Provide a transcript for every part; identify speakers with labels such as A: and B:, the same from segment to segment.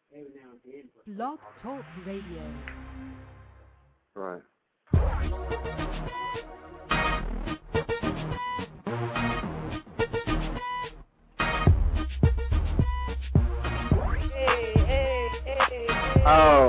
A: Blog Talk Radio.
B: Right. Oh.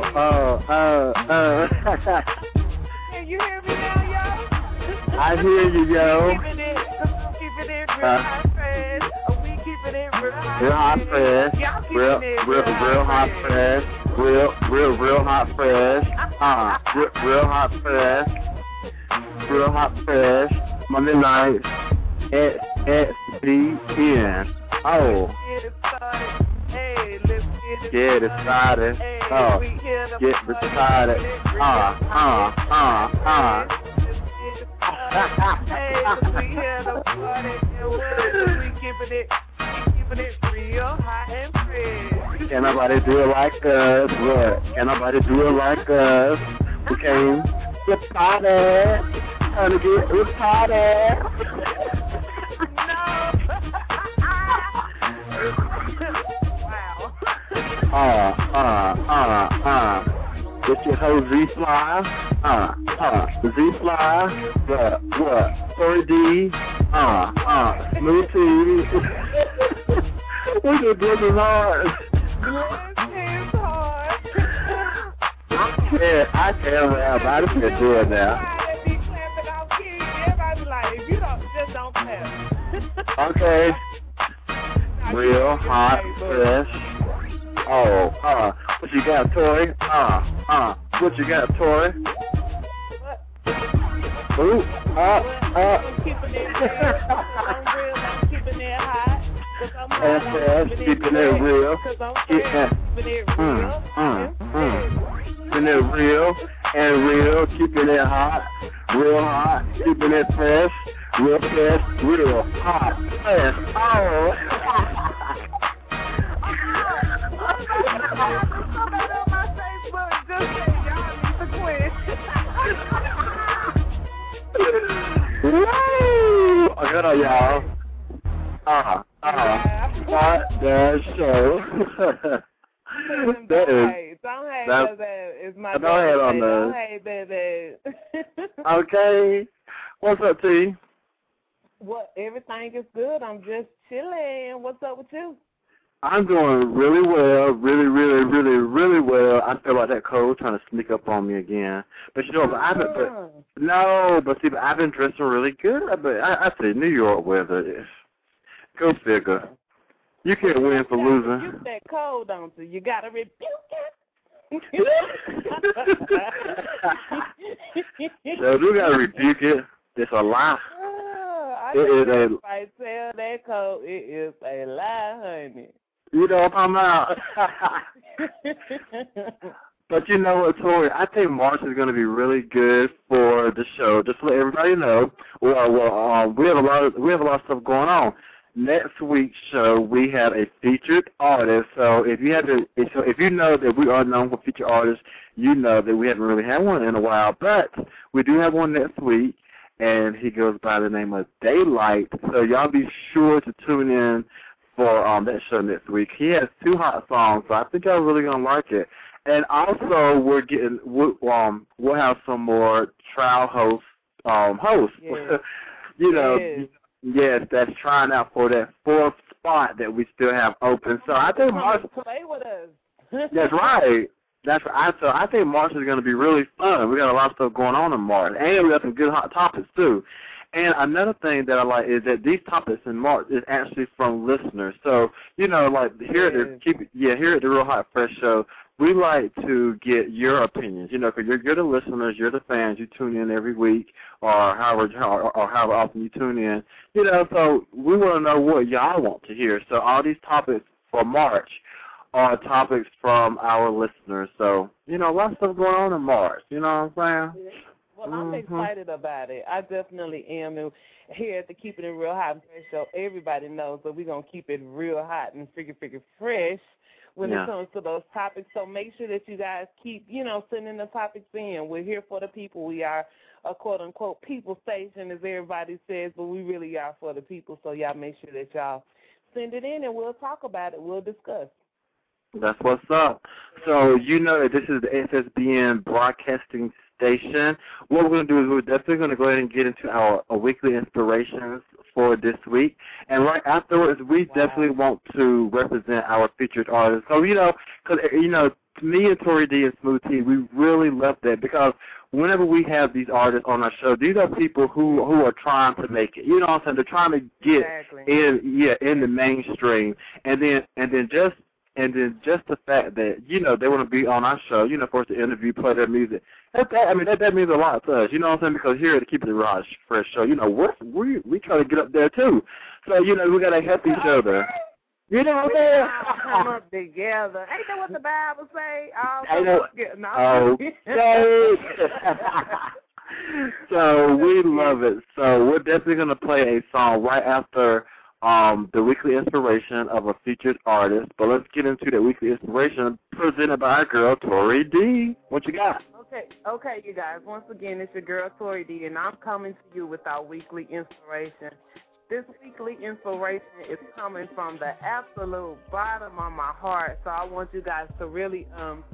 C: Can you hear me now, yo?
B: I hear you, yo.
C: Keeping it real hot fresh. We keeping it real
B: Real hot fresh. Real hot fresh. Real hot fresh. Real hot fresh. Real hot fresh. Monday night. SSBN. Oh. Get it started. Oh. Get it started.
C: We here to party and we keeping it real hot and fresh.
B: Can nobody do it like us? What? Can nobody do it like us? We came to party. Trying to get retarded.
C: Wow.
B: Get your hoe Z-Fly. Z-Fly. What? 3D. Smooth T. What's your business hard? I can't rap. I just can't do it now.
C: Everybody like, if you just don't clap.
B: Okay. Real hot, fresh. Oh, what you got, Tori? What you got, Tori? Ooh,
C: I'm keeping it real. I'm keeping it hot.
B: Keeping it real. Keeping it real and real. Keeping it hot. Real hot. Keeping it fresh. Real fresh. Real hot. Fresh. Oh. Woo! I got it, y'all. What the show? That is.
C: Don't hate, it's my
B: don't hate on that.
C: Don't hate, baby.
B: Okay. What's up, T?
C: What? Everything is good. I'm just chilling. What's up with you?
B: I'm doing really well, really well. I feel like that cold trying to sneak up on me again. But you know, I've been dressing really good. But I say New York weather is. Go figure. You can't win for losing.
C: You that cold, don't you? You gotta rebuke it.
B: So you gotta rebuke it. It's a lie.
C: If I tell that cold, it is a lie, honey.
B: You know what I'm talking about. But you know what, Tori? I think March is going to be really good for the show. Just to let everybody know, we have a lot of stuff going on. Next week's show, we have a featured artist. So if you know that we are known for featured artists, you know that we haven't really had one in a while. But we do have one next week, and he goes by the name of Daylight. So y'all be sure to tune in for that show next week. He has 2 hot songs, so I think y'all really gonna like it. And also, we'll have some more trial hosts.
C: Yes.
B: You know, yes, that's trying out for that 4th spot that we still have open. So I think March
C: play with us.
B: That's right. So I think March is going to be really fun. We got a lot of stuff going on in March, and we got some good hot topics too. And another thing that I like is that these topics in March is actually from listeners. So, you know, like here at the Real Hot Fresh Show, we like to get your opinions, you know, because you're the listeners, you're the fans, you tune in every week or however often you tune in, you know, so we want to know what y'all want to hear. So all these topics for March are topics from our listeners. So, you know, a lot of stuff going on in March, you know what I'm saying?
C: Well, I'm excited about it. I definitely am. And here at the Keeping It Real Hot and Fresh Show, everybody knows that we're going to keep it real hot and freaking fresh when it comes to those topics. So make sure that you guys keep, you know, sending the topics in. We're here for the people. We are a quote-unquote people station, as everybody says, but we really are for the people. So y'all make sure that y'all send it in, and we'll talk about it. We'll discuss.
B: That's what's up. So you know that this is the FSBN broadcasting station. What we're going to do is we're definitely going to go ahead and get into our weekly inspirations for this week. And right afterwards, we definitely want to represent our featured artists. So, because me and Tori D and Smooth T, we really love that because whenever we have these artists on our show, these are people who are trying to make it. You know what I'm saying? They're trying to get in the mainstream. And then just the fact that, they want to be on our show, for us to interview, play their music, that means a lot to us, you know what I'm saying? Because here at the Keep It Raw Fresh show, we try to get up there too. So, we got to help each other. You know what I'm saying?
C: Come up together. Ain't that what the Bible say?
B: So we love it. So we're definitely going to play a song right after the weekly inspiration of a featured artist. But let's get into the weekly inspiration presented by our girl, Tori D. What you got?
C: Okay, you guys. Once again, it's your girl, Tori D, and I'm coming to you with our weekly inspiration. This weekly inspiration is coming from the absolute bottom of my heart, so I want you guys to really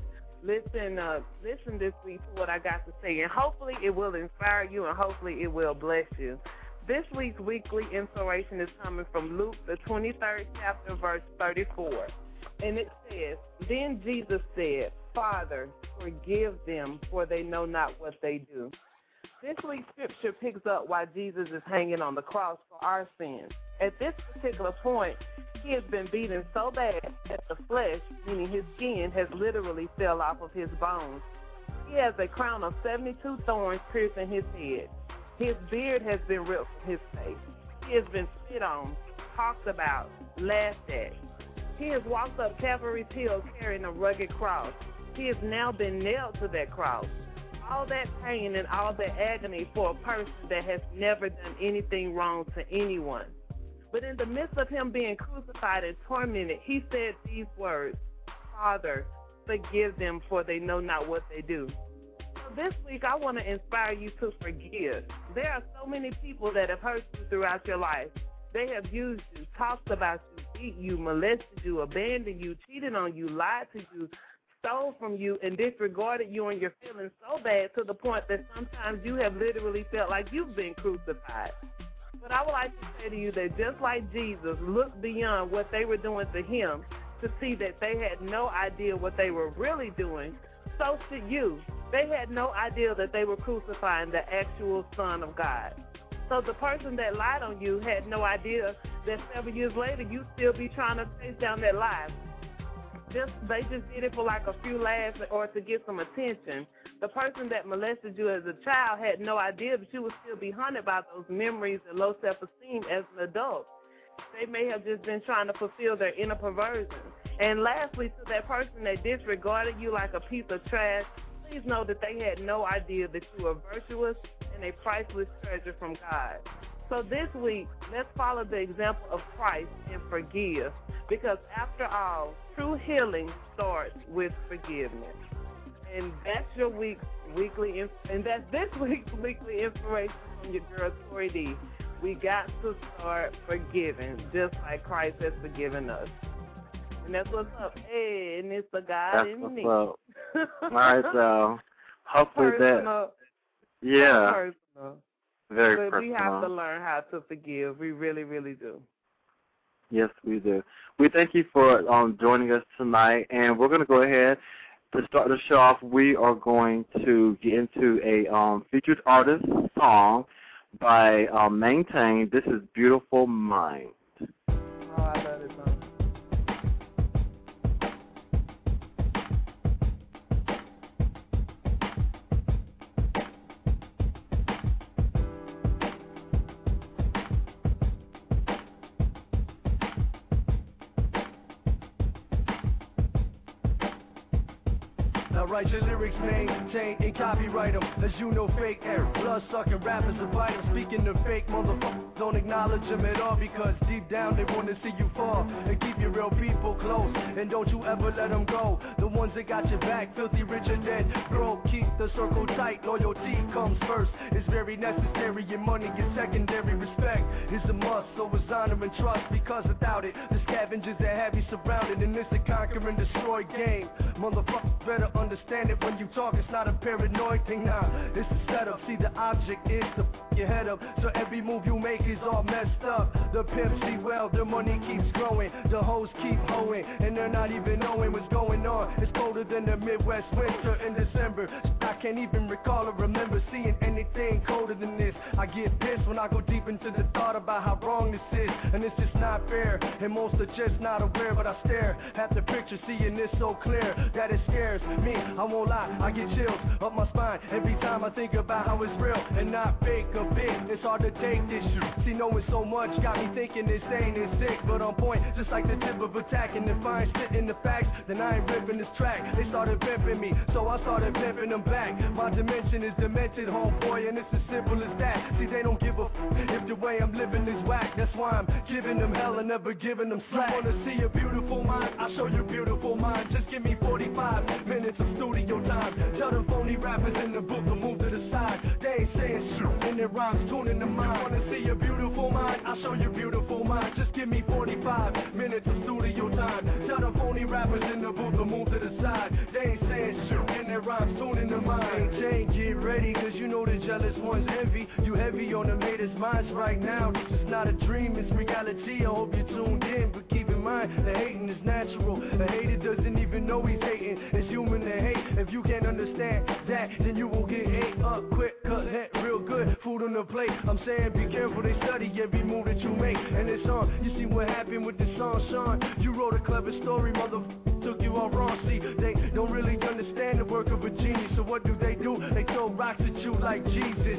C: listen this week to what I got to say, and hopefully it will inspire you, and hopefully it will bless you. This week's weekly inspiration is coming from Luke, the 23rd chapter, verse 34, and it says, "Then Jesus said, 'Father, forgive them, for they know not what they do.'" This week's scripture picks up why Jesus is hanging on the cross for our sins. At this particular point, he has been beaten so bad that the flesh, meaning his skin, has literally fell off of his bones. He has a crown of 72 thorns piercing his head. His beard has been ripped from his face. He has been spit on, talked about, laughed at. He has walked up Calvary's hill carrying a rugged cross. He has now been nailed to that cross. All that pain and all that agony for a person that has never done anything wrong to anyone. But in the midst of him being crucified and tormented, he said these words, "Father, forgive them, for they know not what they do." So this week, I want to inspire you to forgive. There are so many people that have hurt you throughout your life. They have used you, talked about you, beat you, molested you, abandoned you, cheated on you, lied to you, stole from you, and disregarded you and your feelings so bad to the point that sometimes you have literally felt like you've been crucified. But I would like to say to you that just like Jesus looked beyond what they were doing to him to see that they had no idea what they were really doing, so should you. They had no idea that they were crucifying the actual Son of God. So the person that lied on you had no idea that 7 years later you'd still be trying to chase down that lie. They just did it for like a few laughs or to get some attention. The person that molested you as a child had no idea that you would still be haunted by those memories and low self-esteem as an adult. They may have just been trying to fulfill their inner perversion. And lastly, to that person that disregarded you like a piece of trash, please know that they had no idea that you were virtuous and a priceless treasure from God. So this week, let's follow the example of Christ and forgive, because after all, true healing starts with forgiveness. And that's your this week's weekly inspiration from your girl Tori D. We got to start forgiving, just like Christ has forgiven us. And that's what's up. Hey, and it's the God in me.
B: All right, so hopefully
C: personal. Personal.
B: Very
C: but
B: personal.
C: We have to learn how to forgive. We really, really do.
B: Yes, we do. We thank you for joining us tonight, and we're going to go ahead to start the show off. We are going to get into a featured artist song by Maintain. This is Beautiful Mind.
C: Oh, I love this song.
D: Write your lyrics, maintain and copyright them. As you know, fake air, blood-sucking rappers invite them. Speaking of fake motherfuckers, don't acknowledge them at all, because deep down they want to see you fall and keep your real people close. And don't you ever let them go. The one ones that got your back. Filthy rich or dead broke, keep the circle tight. Loyalty comes first, it's very necessary. Your money is secondary. Respect is a must, so is honor and trust. Because without it, the scavengers that have you surrounded. And it's a conquer and destroy game. Motherfuckers better understand it when you talk. It's not a paranoid thing, nah, it's a setup. See, the object is to f your head up, so every move you make is all messed up. The pimps see well, the money keeps growing, the hoes keep hoeing, and they're not even knowing what's going on. It's colder than the Midwest winter in December. I can't even recall or remember seeing anything colder than this. I get pissed when I go deep into the thought about how wrong this is, and it's just not fair, and most are just not aware. But I stare at the picture, seeing this so clear that it scares me. I won't lie, I get chills up my spine every time I think about how it's real and not fake a bit. It's hard to take this shit. See, knowing so much got me thinking this ain't is sick, but on point, just like the tip of attacking. If I ain't spitting the facts, then I ain't ripping this track. They started pimping me, so I started pimping them back. My dimension is demented, homeboy, and it's as simple as that. See, they don't give a if the way I'm living is whack. That's why I'm giving them hell and never giving them slack. You wanna see a beautiful mind? I'll show you beautiful mind. Just give me 45 minutes of studio time. Tell the phony rappers in the booth to move to the side. They ain't saying shit, and their rhymes tuning the mind. You wanna see a beautiful mind? I'll show you beautiful mind. Just give me 45 minutes of studio time. Tell the phony rappers in the booth to move to the side. They ain't saying shit, and their rhymes tuning the mind. Jane, get ready, cause you know the jealous ones envy. You heavy on the haters' minds right now. This is not a dream, it's reality. I hope you're tuned in, but keep in mind, the hating is natural. A hater doesn't even know he's hating. It's human to hate. If you can't understand that, then you will get ate up quick, cut head real good, food on the plate. I'm saying be careful, they study every move that you make. And it's on, you see what happened with the song, Sean. You wrote a clever story, took you all wrong. See, they don't really understand the work of a genius. So what do? They throw rocks at you like Jesus.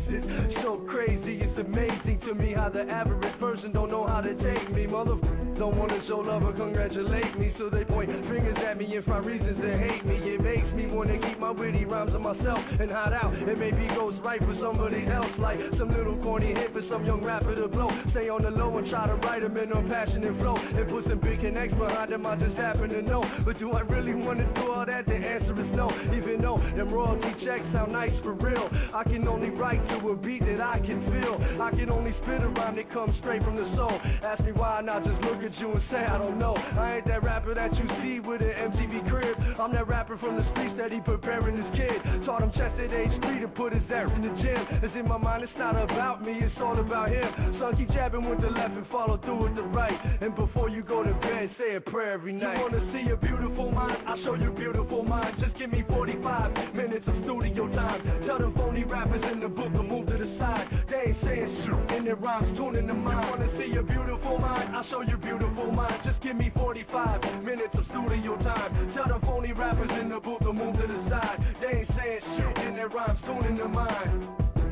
D: So crazy, it's amazing to me how the average person don't know how to take me. Motherfuckers don't wanna show love or congratulate me, so they point fingers at me and find reasons to hate me. It makes me wanna keep my witty rhymes on myself and hide out. It maybe goes right for somebody else, like some little corny hit for some young rapper to blow. Stay on the low and try to write them in a passionate flow and put some big connects behind them. I just happen to know, but do I really wanna do all that? The answer is no. Even though them royalty checks sound nice for real, I can only write to a beat that I can feel. I can only spit a rhyme that comes straight from the soul. Ask me why not, just look at you and say I don't know. I ain't that rapper that you see with an MTV crib. I'm that rapper from the streets that he preparing his kid. Taught him chess at age 3 to put his ass in the gym. It's in my mind, it's not about me, it's all about him. Son, keep jabbing with the left and follow through with the right. And before you go to bed, say a prayer every night. You wanna see a beautiful mind? I'll show you beautiful mind. Just give me 45 minutes of studio time. Tell them phony rappers in the book to move to the side. They ain't saying shit, and their rhymes tuning the mind. You wanna see a beautiful mind? I'll show you beautiful mind. Just give me 45 minutes of studio time. Tell them phony rappers in the booth to move to the side. They ain't saying shit, and their rhymes tuning the mind.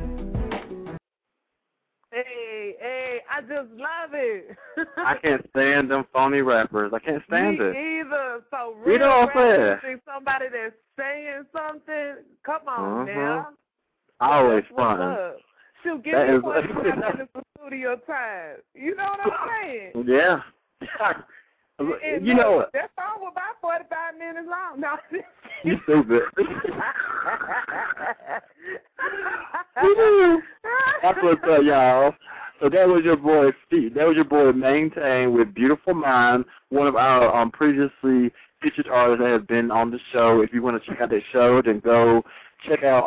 C: Hey, I just love it.
B: I can't stand them phony rappers. I can't stand it.
C: Me either. So
B: You know what I'm saying?
C: Somebody that's saying something, come on now.
B: Always fun.
C: Shoot, give me 45 minutes of studio time. You know what I'm saying?
B: Yeah.
C: And
B: you know what?
C: That song was about 45 minutes long. No.
B: You stupid. That's what's up, y'all. So that was your boy Steve. That was your boy Maintain with Beautiful Mind, one of our previously featured artists that have been on the show. If you want to check out that show, then go check out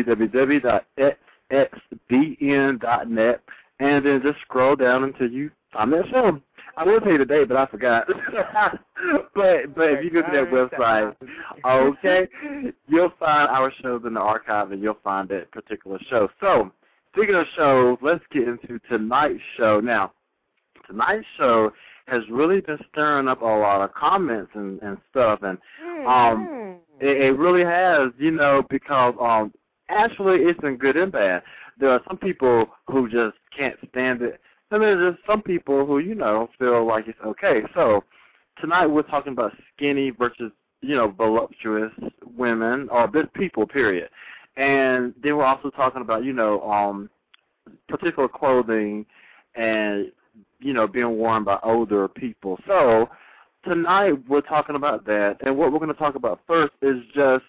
B: www.xxbn.net, and then just scroll down until you find that show. I will pay today, but I forgot. but if you go to that website, okay, you'll find our shows in the archive, and you'll find that particular show. So, speaking of shows, let's get into tonight's show. Now, tonight's show has really been stirring up a lot of comments and stuff, and it really has, you know, because actually it's been good and bad. There are some people who just can't stand it. And there's just some people who, you know, feel like it's okay. So tonight we're talking about skinny versus, you know, voluptuous women or just people, period. And then we're also talking about, you know, particular clothing and, you know, being worn by older people. So tonight we're talking about that, and what we're going to talk about first is just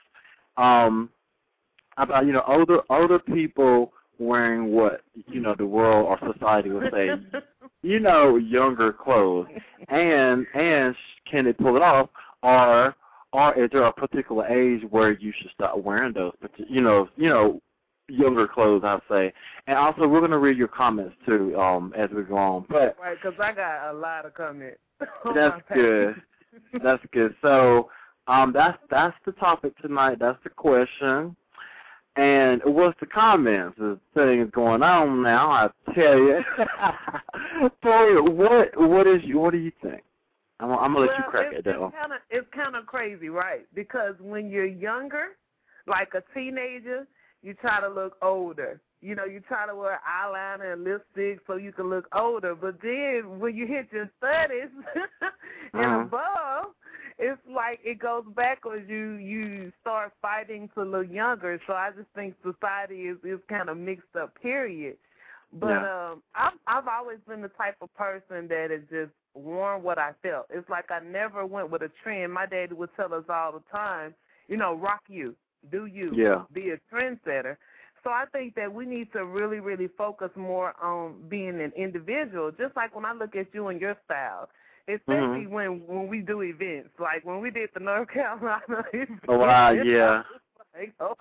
B: about, you know, older people wearing what, you know, the world or society would say, you know, younger clothes, and can they pull it off, or is there a particular age where you should start wearing those, you know, younger clothes, I'll say. And also, we're going to read your comments, too, as we go on. But
C: right, because I got a lot of comments.
B: That's good. That's good. So that's the topic tonight. That's the question. And what's the comments? The thing is going on now, I tell you. Tori, what do you think? I'm gonna let you crack it down.
C: It's kind of crazy, right? Because when you're younger, like a teenager, you try to look older. You know, you try to wear eyeliner and lipstick so you can look older. But then when you hit your 30s and above, it's like it goes backwards. You start fighting to look younger. So I just think society is kind of mixed up, period. But I've always been the type of person that has just worn what I felt. It's like I never went with a trend. My daddy would tell us all the time, you know, rock you, do you, be a trendsetter. So I think that we need to really, really focus more on being an individual, just like when I look at you and your style, especially when we do events. Like when we did the North Carolina event.
B: Oh, wow, yeah.
C: Like, oh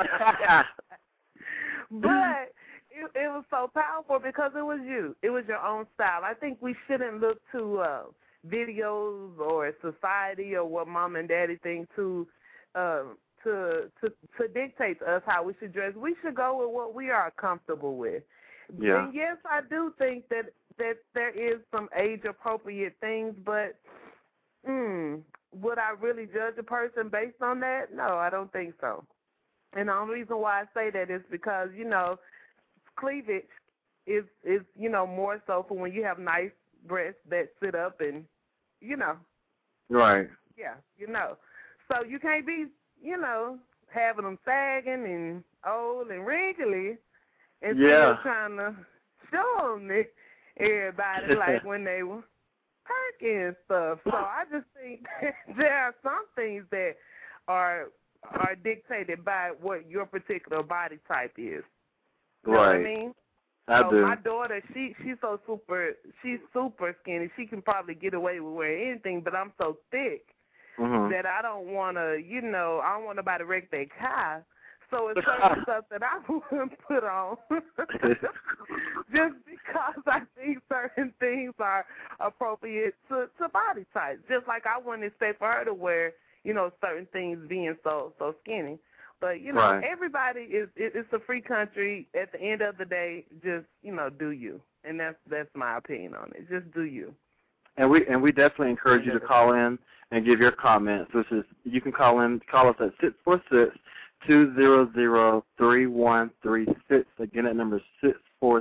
C: but it was so powerful because it was you. It was your own style. I think we shouldn't look to videos or society or what mom and daddy think to dictate to us how we should dress. We should go with what we are comfortable with. Yeah. And yes, I do think that there is some age-appropriate things, but would I really judge a person based on that? No, I don't think so. And the only reason why I say that is because, you know, cleavage is you know, more so for when you have nice breasts that sit up and, you know.
B: Right.
C: Yeah, you know. So you can't be, you know, having them sagging and old and wrinkly and still trying to show them to everybody like when they were perky and stuff. So I just think there are some things that are dictated by what your particular body type is. You know what I mean?
B: I do.
C: My daughter, she's super skinny. She can probably get away with wearing anything, but I'm so thick that I don't want to, you know, I don't want nobody to wreck their car. So it's certain stuff that I wouldn't put on just because I think certain things are appropriate to body types. Just like I wouldn't expect for her to wear, you know, certain things being so skinny. But, you know, everybody it's a free country. At the end of the day, just, you know, do you. And that's my opinion on it. Just do you.
B: And we definitely encourage you to call in and give your comments. Which is, you can call us at 646-200-3136. Again, that number is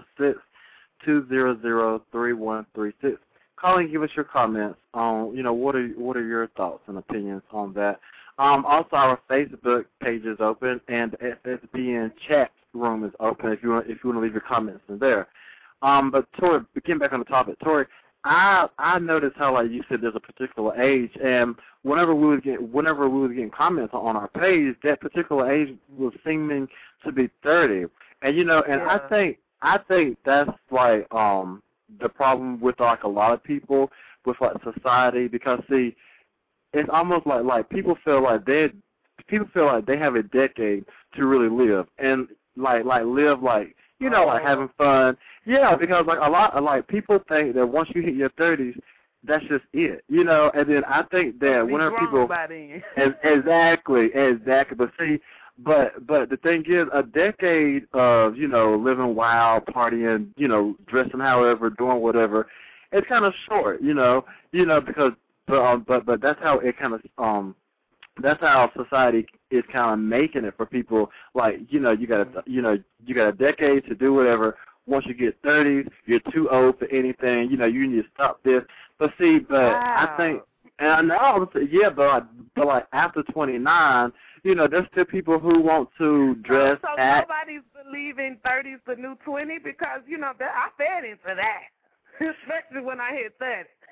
B: 646-200-3136. Call and give us your comments on, you know, what are your thoughts and opinions on that. Also, our Facebook page is open, and the FSBN chat room is open if you want to leave your comments in there. But Tori, getting back on the topic, Tori, I noticed how, like you said, there's a particular age, and whenever we was getting comments on our page, that particular age was seeming to be 30, and you know, and I think that's like the problem with like a lot of people with like society, because see, it's almost like people feel like they have a decade to really live and like live like, you know, like having fun. Yeah, because like a lot of like people think that once you hit your 30s, that's just it, you know. And then I think that whenever people exactly. But see, but the thing is, a decade of, you know, living wild, partying, you know, dressing however, doing whatever, it's kind of short, you know, because. But that's how it kind of that's how society is kind of making it for people. Like, you know, you got a decade to do whatever. Once you get 30, you're too old for anything. You know, you need to stop this. But see, I think, and I know, yeah, but like after 29, you know, there's still people who want to dress.
C: So nobody's believing 30's the new 20, because you know I fed into that, especially when I hit 30.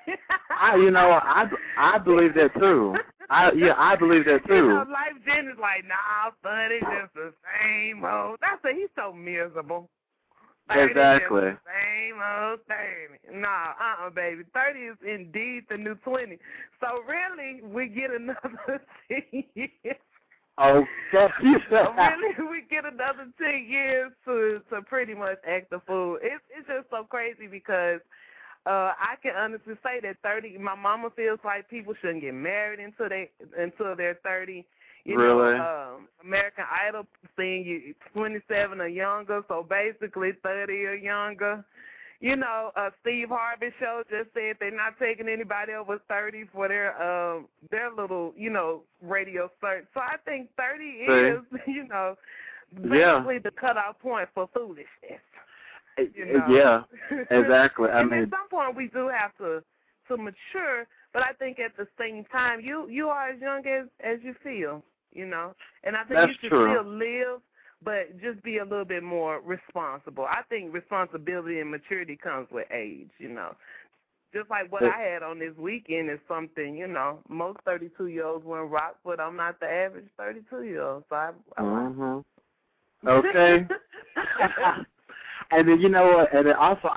B: I believe that too. I believe that too.
C: You know, Life Jen is like, nah, 30 just the same old. That's it. He's so miserable. 30
B: Exactly.
C: Just the same old 30. Nah, baby. 30 is indeed the new 20. So really, we get another 10 years.
B: Okay.
C: Really, we get another 10 years to pretty much act the fool. It's just so crazy because I can honestly say that 30. My mama feels like people shouldn't get married until they're 30. You
B: really?
C: know, American Idol saying you 27 or younger, so basically 30 or younger. You know, Steve Harvey show just said they're not taking anybody over 30 for their little, you know, radio search. So I think 30 is, you know, basically the cutoff point for foolishness. You know?
B: Yeah, exactly.
C: And at some point we do have to mature, but I think at the same time you are as young as you feel, you know. And I think you should still live, but just be a little bit more responsible. I think responsibility and maturity comes with age, you know. Just like what I had on this weekend is something, you know, most 32-year-olds wouldn't rock, but I'm not the average 32-year-old, so I
B: Okay. And then, you know what, and then also,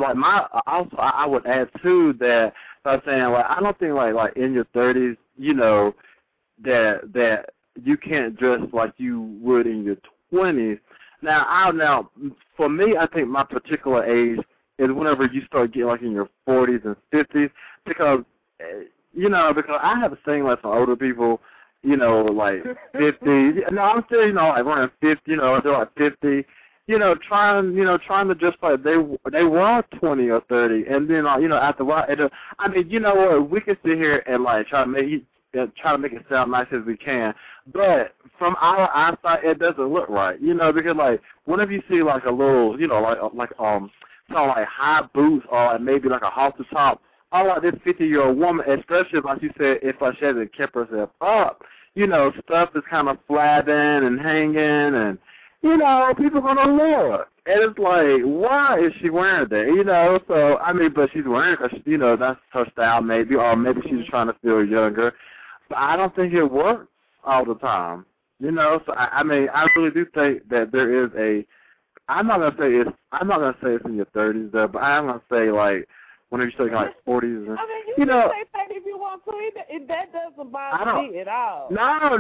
B: I would add, too, that, so I'm saying, like, I don't think, like in your 30s, you know, that you can't dress like you would in your 20s. Now, for me, I think my particular age is whenever you start getting, like, in your 40s and 50s, because, you know, because I have seen, like, some older people, you know, like 50. No, I'm still, you know, like, around 50, you know, they're like 50. You know, trying to just like they were 20 or 30, and then you know, after a while, I mean, you know what? We can sit here and like try to make it sound nice as we can, but from our eyesight, it doesn't look right. You know, because like whenever you see like a little, you know, like some like high boots or like maybe like a halter top, or like this 50-year-old woman, especially like you said, if she hasn't kept herself up, you know, stuff is kind of flabbing and hanging and. You know, people are going to look. And it's like, why is she wearing that? You know, so, I mean, but she's wearing it because, you know, that's her style maybe, or maybe she's trying to feel younger. But I don't think it works all the time. You know, so, I mean, I really do think that there is I'm not going to say it's in your 30s, though, but I'm going to say, like, whenever you're like 40s. And,
C: I mean, you can say that if you want to. That doesn't bother me at all.
B: No. I'm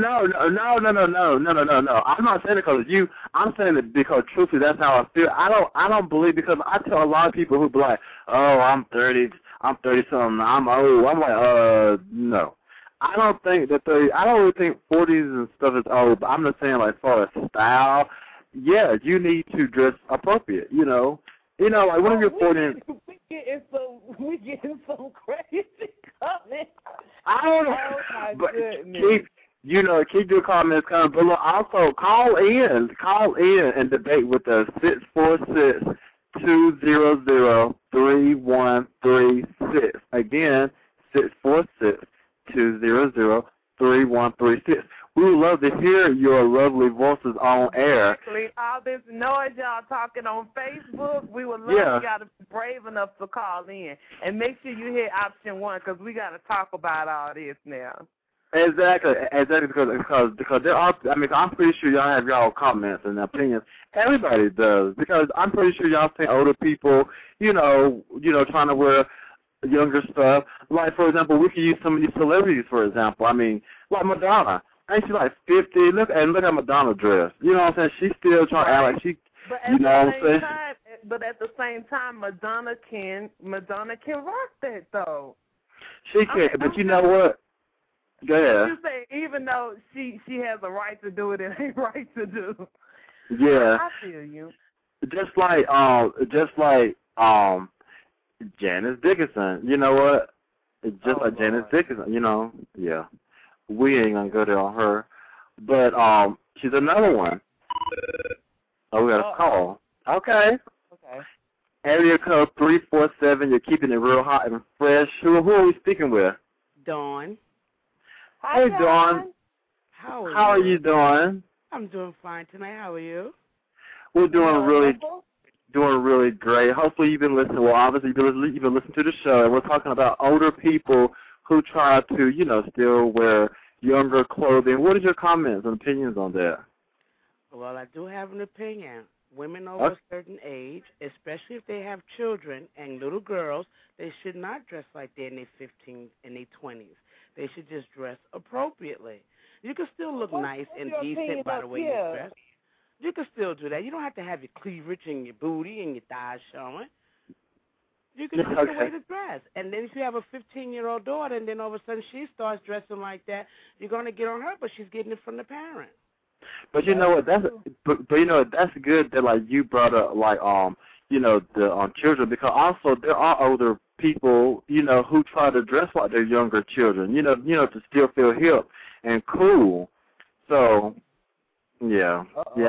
B: not saying it because of you. I'm saying it because truthfully, that's how I feel. I don't believe because I tell a lot of people who be like, oh, I'm 30 something, I'm old. I'm like, no. I don't think that I don't really think 40s and stuff is old. But I'm just saying, like, as far as style, yeah, you need to dress appropriate. You know, like when you're 40.
C: We getting some crazy comments.
B: I don't know.
C: Oh my
B: but
C: goodness.
B: Keep your comments coming. But look, also call in and debate with us. 646-200-3136. Again, 646-200-3136. We would love to hear your lovely voices on air.
C: Exactly. All this noise y'all talking on Facebook, we would love y'all to be brave enough to call in. And make sure you hit option 1 because we got to talk about all this now.
B: Exactly, because there are, I mean, I'm pretty sure y'all have y'all comments and opinions. Everybody does, because I'm pretty sure y'all see older people, you know, trying to wear younger stuff. Like, for example, we could use some of these celebrities, for example. I mean, like Madonna. Ain't she like 50? Look at Madonna dress. You know what I'm saying? She's still trying to act like she, you know what I'm saying?
C: But at the same time, Madonna can rock that though.
B: She can, but you know what? Go ahead.
C: You say even though she has a right to do it, it ain't right to do.
B: Yeah.
C: I feel you.
B: Just like Janice Dickinson. You know what? Just like Janice Dickinson. You know, yeah. We ain't gonna go there on her, but she's another one. Oh, we got a call. Okay. Area code 347. You're keeping it real hot and fresh. Who are we speaking with?
E: Dawn.
B: Hey, Dawn.
E: How
B: are you doing?
E: I'm doing fine tonight. How are you?
B: We're doing really Doing really great. Hopefully you've been listening. Well, obviously you've been listening to the show, and we're talking about older people who try to, still wear younger clothing. What is your comments and opinions on that?
E: Well, I do have an opinion. Women over a certain age, especially if they have children and little girls, they should not dress like they're in their 15s and their 20s. They should just dress appropriately. You can still look nice and decent by the way you dress. You can still do that. You don't have to have your cleavage and your booty and your thighs showing. You can just the way to dress. And then if you have a 15-year-old daughter and then all of a sudden she starts dressing like that, you're going to get on her, but she's getting it from the parent.
B: But you know what? That's good that like you brought up like the children, because also there are older people who try to dress like their younger children to still feel hip and cool. So yeah.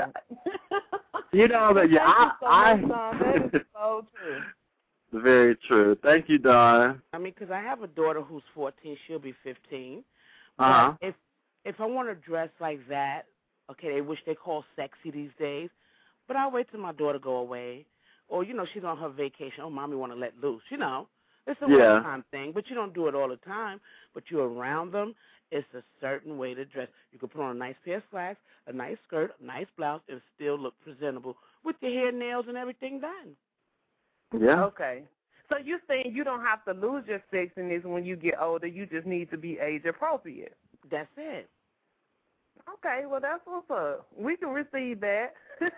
B: That
C: that is so true.
B: Very true. Thank you, Don.
E: I mean, because I have a daughter who's 14. She'll be 15.
B: Uh-huh.
E: But if I want to dress like that, okay, they wish they call sexy these days, but I'll wait till my daughter go away. Or, she's on her vacation. Oh, Mommy want to let loose. It's a one-time thing, but you don't do it all the time. But you're around them. It's a certain way to dress. You can put on a nice pair of slacks, a nice skirt, a nice blouse, and still look presentable with your hair, nails, and everything done.
B: Yeah.
C: Okay. So you're saying you don't have to lose your sexiness when you get older. You just need to be age appropriate.
E: That's it.
C: Okay, well, that's what's up. We can receive that.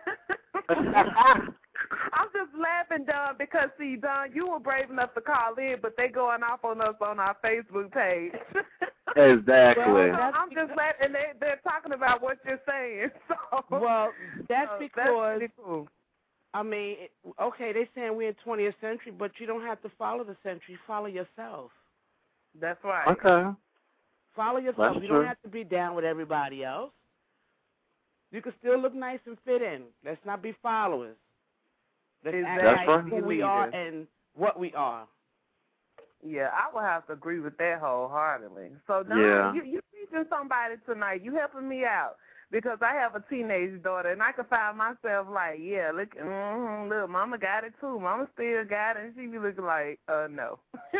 C: I'm just laughing, Don, because, see, Don, you were brave enough to call in, but they going off on us on our Facebook page.
B: Exactly.
C: Well, I'm just laughing. They're talking about what you're saying. So,
E: well, that's because,
C: that's pretty cool.
E: I mean, okay, they're saying we're in 20th century, but you don't have to follow the century. Follow yourself.
C: That's right.
B: Okay.
E: Follow yourself.
B: That's
E: you
B: true.
E: don't have to be down with everybody else. You can still look nice and fit in. Let's not be followers. Let's act like who we are and what we are.
C: Yeah, I would have to agree with that wholeheartedly. So, now you teaching somebody tonight. You helping me out. Because I have a teenage daughter, and I can find myself like, look, Mama got it too. Mama still got it, and she be looking like, no.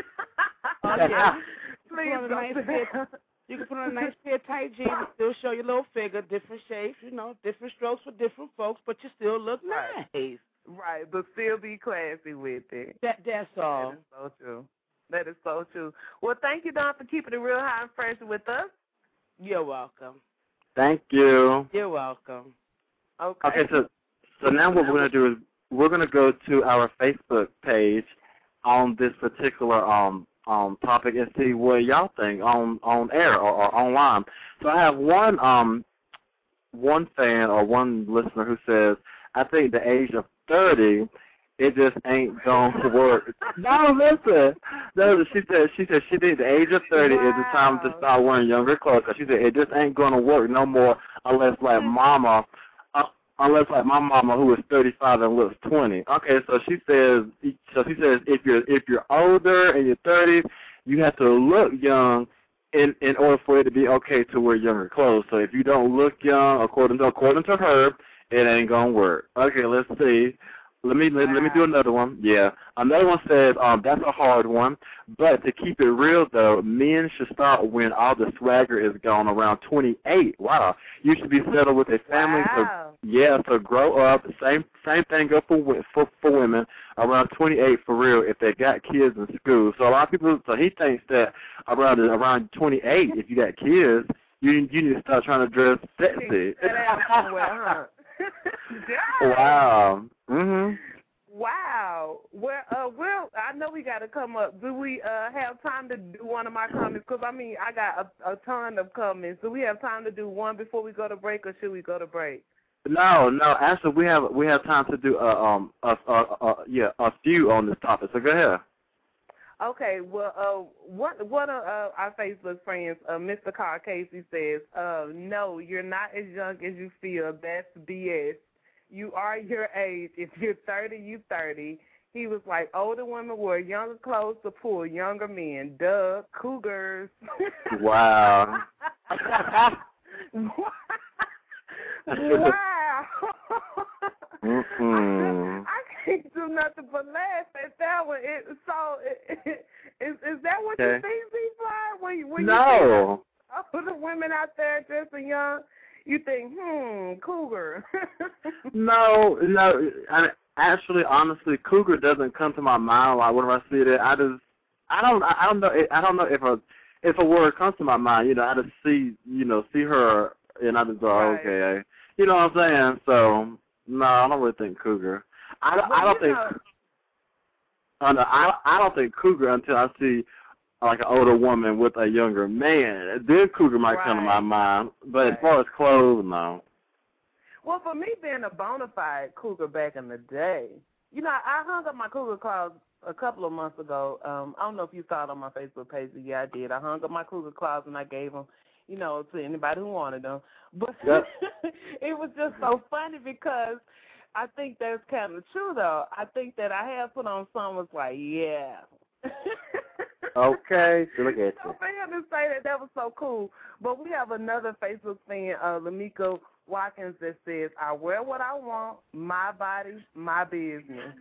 C: Please
E: you can put on a nice pair of tight jeans and still show your little figure, different shapes, different strokes for different folks, but you still look nice.
C: Right, but still be classy with it.
E: That's all.
C: That is so true. That is so true. Well, thank you, Don, for keeping it real high and fresh with us.
E: You're welcome.
B: Thank you.
E: You're welcome.
C: Okay,
B: so now what we're going to do is we're going to go to our Facebook page on this particular topic and see what y'all think on air or online. So I have one fan or one listener who says, I think the age of 30, it just ain't going to work. No, listen. No, she said she thinks the age of 30 is the time to start wearing younger clothes. She said it just ain't going to work no more unless like my mama, who is 35 and looks 20. Okay, so she says if you're older and you're 30, you have to look young in order for it to be okay to wear younger clothes. So if you don't look young, according to her, it ain't gonna work. Okay, let's see. Let me do another one. Yeah. Another one says, that's a hard one, but to keep it real, though, men should start when all the swagger is gone around 28. Wow. You should be settled with a family.
C: Wow.
B: So grow up. Same thing go for women around 28 for real if they got kids in school. So a lot of people, so he thinks that around 28, if you got kids, you need to start trying to dress sexy. Wow. Mhm.
C: Wow. Well, I know we got to come up. Do we have time to do one of my comments? Because, I mean, I got a ton of comments. Do we have time to do one before we go to break, or should we go to break?
B: No. Actually, we have time to do a few on this topic. So go ahead.
C: Okay. Well, one of our Facebook friends, Mr. Carl Casey, says, "No, you're not as young as you feel. That's BS. You are your age. If you're 30, you're 30." He was like, older women wear younger clothes to pull younger men. Duh, cougars.
B: Wow.
C: Wow.
B: Mm-mm.
C: can't do nothing but laugh at that one. Is that what you think, Z-Fly? When
B: no.
C: You see the women out there dressing young, you think, cougar.
B: No. Actually, honestly, cougar doesn't come to my mind. Like whenever I see that, I don't know if a word comes to my mind. I just see her, and I just go,
C: right.
B: Okay, you know what I'm saying? So no, I don't really think cougar. I don't think cougar until I see like an older woman with a younger man. Then cougar might come to my mind. But as far as clothes, no.
C: Well, for me, being a bona fide cougar back in the day, I hung up my cougar claws a couple of months ago. I don't know if you saw it on my Facebook page. Yeah, I did. I hung up my cougar claws and I gave them, to anybody who wanted them. But it was just so funny because I think that's kind of true, though. I think that I have put on some was like, yeah.
B: Okay, so look at
C: so for him to say that was so cool. But we have another Facebook fan, Lamika Watkins, that says, I wear what I want, my body, my business.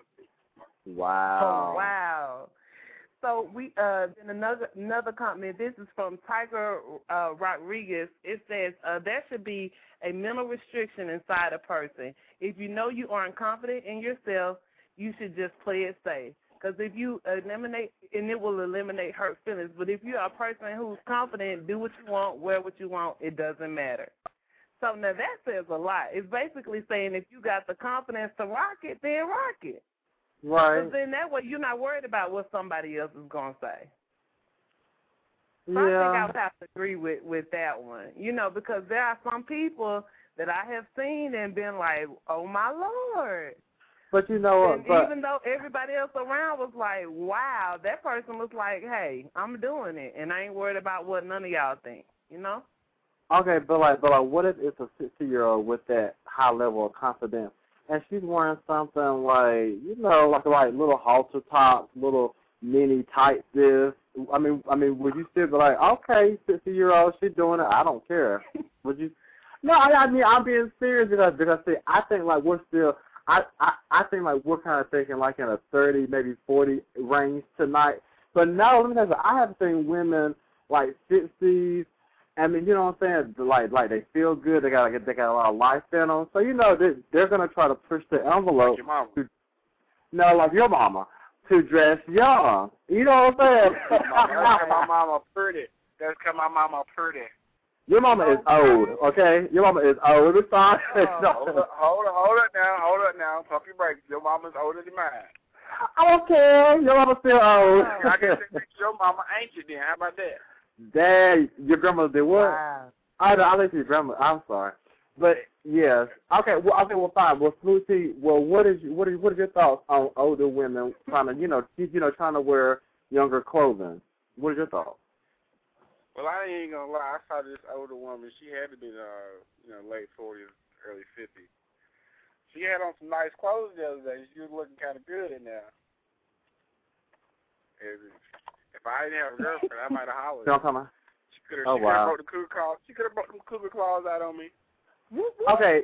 B: Wow.
C: Oh, wow. So we then another comment. This is from Tiger Rodriguez. It says there should be a mental restriction inside a person. If you know you aren't confident in yourself, you should just play it safe. Because if you eliminate, and it will eliminate hurt feelings. But if you're a person who's confident, do what you want, wear what you want, it doesn't matter. So now that says a lot. It's basically saying if you got the confidence to rock it, then rock it.
B: Right.
C: Because then that way you're not worried about what somebody else is going to say. So
B: yeah.
C: I think I would have to agree with that one. Because there are some people that I have seen and been like, oh, my Lord.
B: But you know what?
C: Even though everybody else around was like, wow, that person was like, hey, I'm doing it, and I ain't worried about what none of y'all think,
B: Okay, but what if it's a 60-year-old with that high level of confidence, and she's wearing something like little halter tops, little mini tight this? I mean, would you still be like, okay, 60-year-old, she's doing it, I don't care? Would you? No, I mean, I'm being serious because see, I think we're still. I think we're kind of thinking in a 30, maybe 40 range tonight. But no, let me tell you, I have seen women 60s. I mean, you know what I'm saying? Like they feel good. They got a lot of life in them. So they're gonna try to push the envelope.
F: Like your mama.
B: Like your mama, to dress young. You know what I'm saying?
F: That's because my mama pretty. That's because my mama pretty.
B: Your mama is old, okay? Your mama is old. It's fine.
F: Hold it now. Pump your brakes. Your mama's older than mine.
B: I don't care. Your mama's still old.
F: I can think your mama ancient then. How about that?
B: Dad, your grandmother did what?
C: Wow.
B: I think your grandma. I'm sorry, but yes. Okay. Well, fine. Well, Smoothie. Well, what are your thoughts on older women trying to wear younger clothing? What are your thoughts?
F: Well, I ain't gonna lie. I saw this older woman. She had to be late 40s, early 50s. She had on some nice clothes the other day. She was looking kind of good in there. If I didn't have a girlfriend, I might have hollered.
B: You know what I'm talking about?
F: She could have brought the cougar claws. She could have brought them cougar claws out on me.
B: Okay.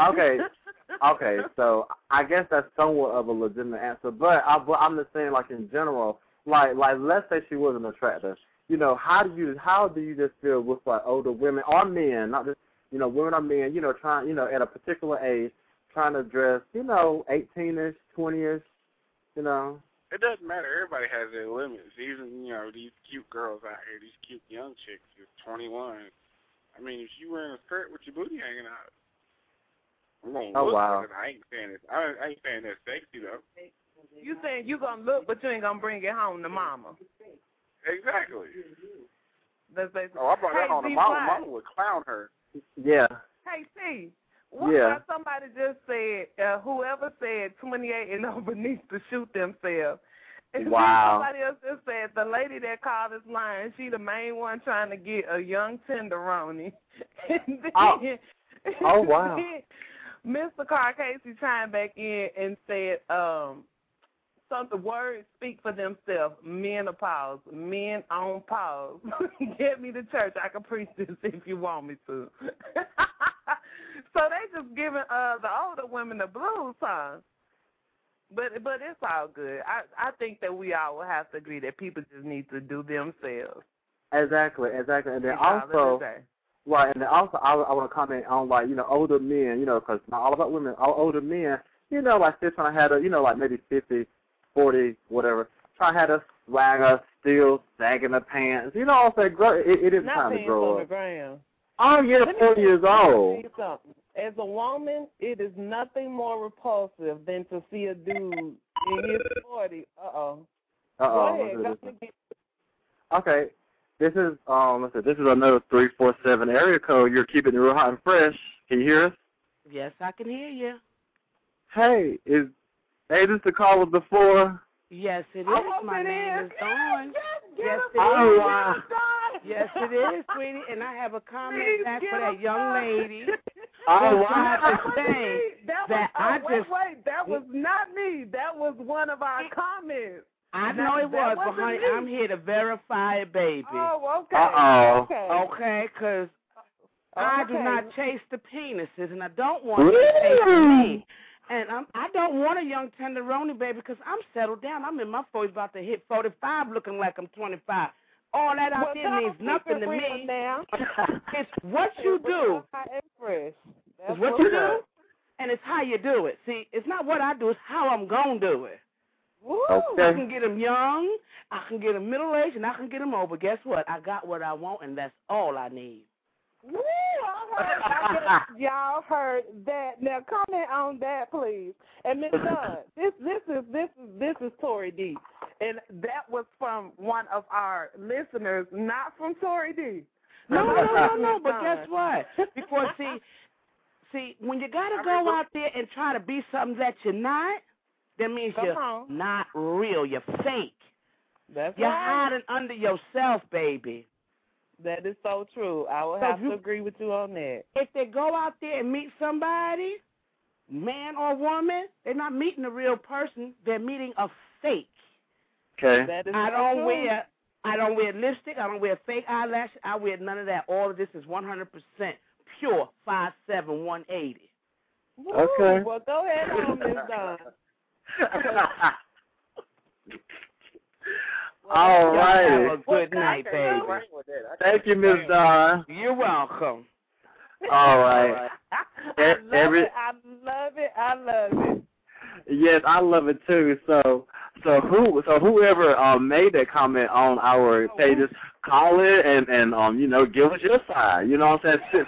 B: So I guess that's somewhat of a legitimate answer, but I'm just saying, in general, let's say she wasn't attractive. How do you just feel with older women or men, not just women or men, trying at a particular age, trying to dress 18ish, 20ish,
F: It doesn't matter. Everybody has their limits. Even these cute girls out here, these cute young chicks, who's 21. I mean, if you wearing a skirt with your booty hanging out, I'm gonna look.
B: Wow.
F: I ain't saying it. I ain't saying that's sexy though.
C: You saying you gonna look, but you ain't gonna bring it home to mama.
F: Exactly.
C: That's basically.
F: I brought that on to mama. Mama would clown her.
B: Yeah.
C: Hey, T. What about somebody just said, whoever said 28 and over needs to shoot themselves? And
B: wow.
C: Somebody else just said, the lady that called this line, she the main one trying to get a young tenderoni. And then,
B: oh, wow.
C: Mr. Carr Casey chimed back in and said, some the words speak for themselves. Men are pause. Men on pause. Get me to church. I can preach this if you want me to. So they just giving the older women the blues, huh? But it's all good. I think that we all will have to agree that people just need to do themselves.
B: Exactly. And then also, right, and then also I want to comment on, like, older men, because not all about women, all older men, like they're trying to have like maybe 50, 40, whatever, trying to have a swagger, still sagging the pants. You know what I'm saying? It is time to grow up.
C: Not pants on the ground.
B: Oh, yeah, 40 years old.
C: As a woman, it is nothing more repulsive than to see a dude in his 40. Go ahead.
B: Okay. This is this is another 347 area code. You're keeping it real hot and fresh. Can you hear us?
E: Yes, I can hear you.
B: Hey, this the caller before?
E: Yes, it is. My name is Dawn. Yes, it is.
B: Oh, wow.
E: Yes, it is, sweetie. And I have a comment back for that young lady.
B: Oh, wow.
C: Wait, that was not me. That was one of our comments.
E: I know it was, but honey, I'm here to verify it, baby.
C: Oh, okay.
B: Uh-oh.
E: Okay, because I do not chase the penises, and I don't want you to chase me. And I don't want a young tenderoni, baby, because I'm settled down. I'm in my 40s, about to hit 45, looking like I'm 25. All that out there means nothing to me. It's what you do. It's what you do, and it's how you do it. See, it's not what I do, it's how I'm going to do it.
B: Okay.
E: I can get them young, I can get them middle-aged, and I can get them old. But guess what? I got what I want, and that's all I need.
C: Woo! Y'all heard that. Now comment on that, please. And Ms. Dunn, this is Tori D, and that was from one of our listeners, not from Tori D.
E: No. But guess what? Because see, when you gotta go out there and try to be something that you're not, that means you're not real. You're fake. You're hiding under yourself, baby.
C: That is so true. I will have to agree with you on that.
E: If they go out there and meet somebody, man or woman, they're not meeting a real person. They're meeting a fake.
B: Okay.
E: I don't wear lipstick. I don't wear fake eyelashes. I wear none of that. All of this is 100% pure 5'7", 180.
B: Okay.
C: Well, go ahead on, Ms. Dunn.
B: All right.
E: Have a good night, baby.
B: Thank you, Ms. Dawn.
E: You're welcome.
B: All right.
C: I love it.
B: Yes, I love it too. So whoever made that comment on our pages, call it and give us your side. You know what I'm saying?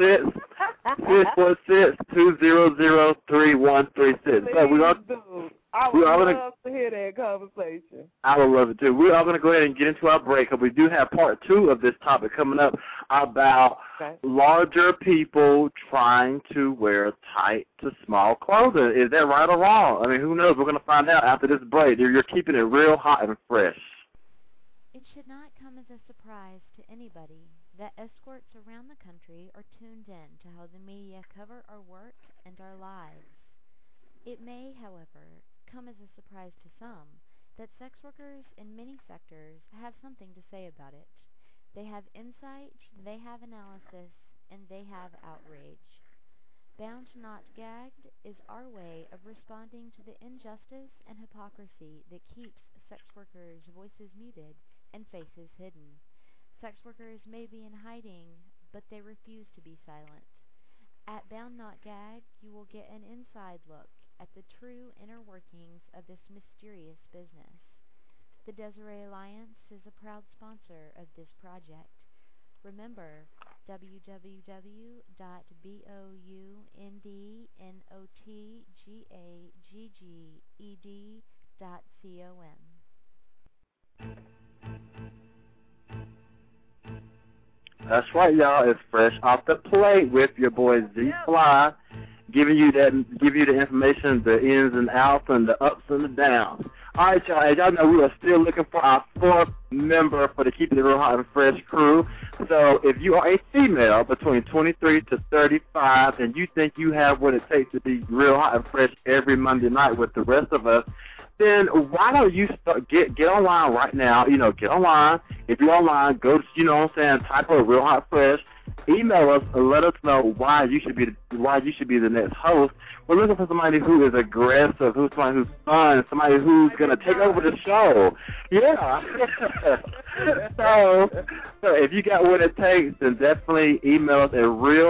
B: 646-200-3136. So
C: I would love to hear that conversation.
B: I would love it too. We are going to go ahead and get into our break because we do have part 2 of this topic coming up about larger people trying to wear tight to small clothing. Is that right or wrong? I mean, who knows? We're going to find out after this break. You're keeping it real hot and fresh.
A: It should not come as a surprise to anybody that escorts around the country are tuned in to how the media cover our work and our lives. It may, however, come as a surprise to some that sex workers in many sectors have something to say about it. They have insight, they have analysis, and they have outrage. Bound Not Gagged is our way of responding to the injustice and hypocrisy that keeps sex workers' voices muted and faces hidden. Sex workers may be in hiding, but they refuse to be silent. At Bound Not Gagged, you will get an inside look at the true inner workings of this mysterious business. The Desiree Alliance is a proud sponsor of this project. Remember, www.boundnotgagged.com.
B: That's right, y'all. It's Fresh Off the Plate with your boy Z Fly, giving you the information, the ins and outs, and the ups and the downs. All right, y'all. As y'all know, we are still looking for our 4th member for the Keeping It Real Hot and Fresh crew. So if you are a female between 23 to 35 and you think you have what it takes to be real hot and fresh every Monday night with the rest of us, then why don't you get online right now? Get online. If you're online, go to, type of Real Hot Fresh, email us and let us know why you should be the next host. We're looking for somebody who is aggressive, somebody who's fun, somebody who's gonna take over the show. Yeah. so if you got what it takes, then definitely email us at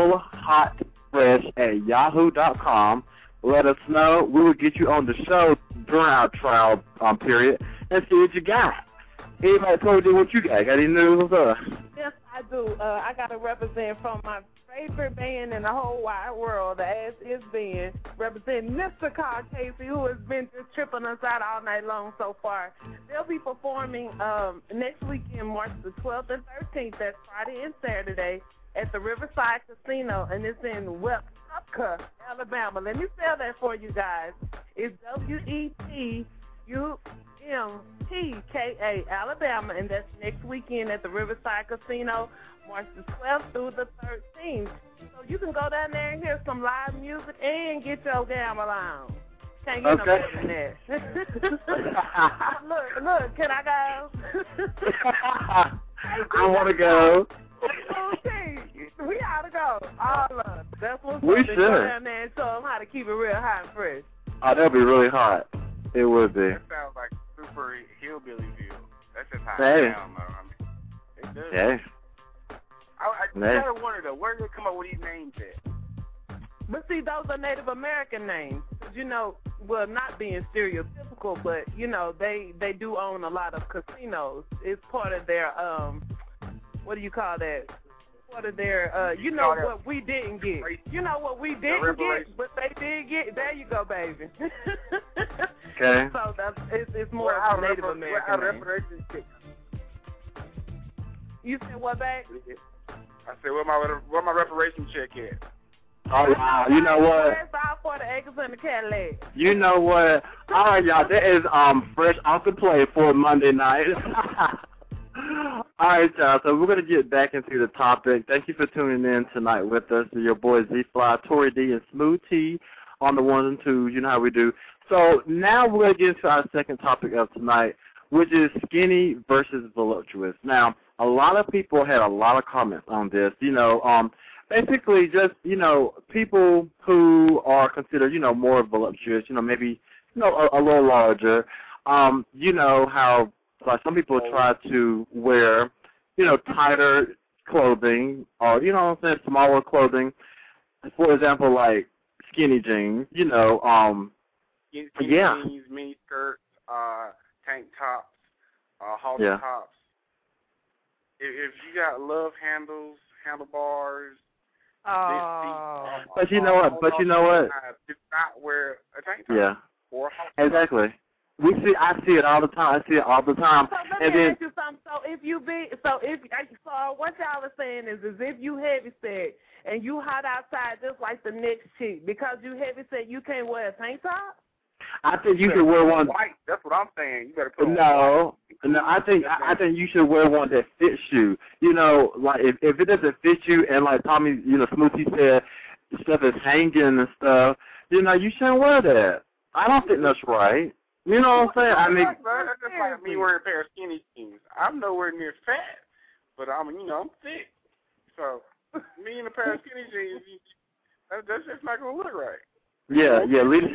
B: realhotfresh@yahoo.com. Let us know. We will get you on the show during our trial period and see what you got. Anybody told you what you got? Got any news?
C: Yes, I do. I got to represent from my favorite band in the whole wide world, the As Is Band, representing Mr. Carl Casey, who has been just tripping us out all night long so far. They'll be performing next weekend, March the 12th and 13th. That's Friday and Saturday at the Riverside Casino, and it's in Wetumpka, Alabama. Let me spell that for you guys. It's WETUMPKA, Alabama, and that's next weekend at the Riverside Casino, March the 12th through the 13th. So you can go down there and hear some live music and get your gamble on. Can't get no better than that. Look, can I go?
B: I want to go.
C: Okay, we ought to go. All of us. That's what's
B: we should.
C: Go down there and show them how to keep it real hot and fresh.
B: Oh, that'd be really hot. It would be.
F: That sounds like super hillbillyville. That's just how
B: hey.
F: I sound, though. I mean, it does.
B: Hey.
F: I gotta wonder, though, where did they come up with these names at?
C: But see, those are Native American names. You know, well, not being stereotypical, but, you know, they do own a lot of casinos. It's part of their, what do you call that? Part of their, you know what we didn't get. You know what we didn't get, but they did get. There you go, baby.
B: Okay.
C: So it's more of a Native American name. You said what, babe?
F: I said, where my reparation check at?
B: Oh, wow. You know what?
C: That's all for the acres and the Cadillac.
B: You know what? All right, y'all. That is fresh off the plate for Monday night. All right, y'all. So we're going to get back into the topic. Thank you for tuning in tonight with us. Your boys Z-Fly, Tori D, and Smooth T on the ones and twos. You know how we do. So now we're going to get into our second topic of tonight, which is skinny versus voluptuous. Now, a lot of people had a lot of comments on this. You know, basically just, you know, people who are considered, you know, more voluptuous, you know, maybe, you know, a little larger. You know how like some people try to wear, you know, tighter clothing or, you know what I'm saying, smaller clothing. For example, like skinny jeans, you know,
F: Skinny
B: yeah.
F: jeans, mini skirts, tank tops, halter tops. If you got love handlebars,
B: but you know what?
F: Do not wear a tank top.
B: Yeah.
F: Or
B: exactly. I see it all the time.
C: So let me ask you something. So what y'all are saying is if you heavy set and you hot outside just like the next chick, because you heavy set, you can't wear a tank top?
B: I think you should wear one.
F: White. That's what I'm saying. You better put on
B: No. I think you should wear one that fits you. You know, like if it doesn't fit you, and like Tommy, you know, Smoothie said, stuff is hanging and stuff. You know, you shouldn't wear that. I don't think that's right. You know what I'm saying? I mean,
F: that's just like me wearing a pair of skinny jeans. I'm nowhere near fat, but I'm thick. So me in a pair of skinny jeans, that's just not gonna look right.
C: Yeah,
B: leave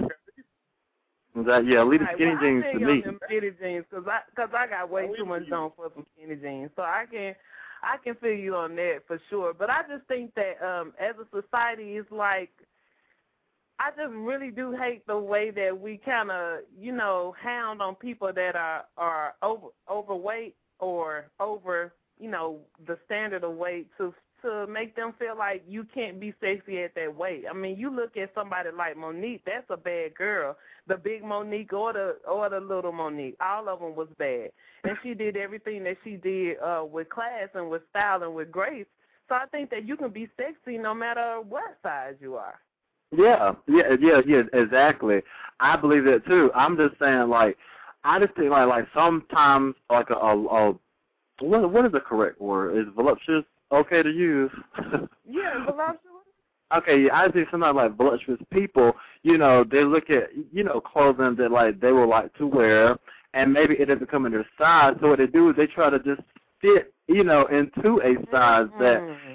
B: the skinny jeans to me.
C: Skinny jeans, cause I got way too much on for some skinny jeans, so I can feel you on that for sure. But I just think that as a society, it's like I just really do hate the way that we kind of, you know, hound on people that are overweight or over, you know, the standard of weight to make them feel like you can't be sexy at that weight. I mean, you look at somebody like Monique, that's a bad girl. The big Monique or the little Monique, all of them was bad. And she did everything that she did with class and with style and with grace. So I think that you can be sexy no matter what size you are.
B: Yeah, exactly. I believe that too. I'm just saying, like, I just think like sometimes like what is the correct word? Is voluptuous okay to use?
C: Yeah, voluptuous.
B: Okay, I think sometimes like voluptuous people, you know, they look at, you know, clothing that like they would like to wear, and maybe it doesn't come in their size. So what they do is they try to just fit, you know, into a size that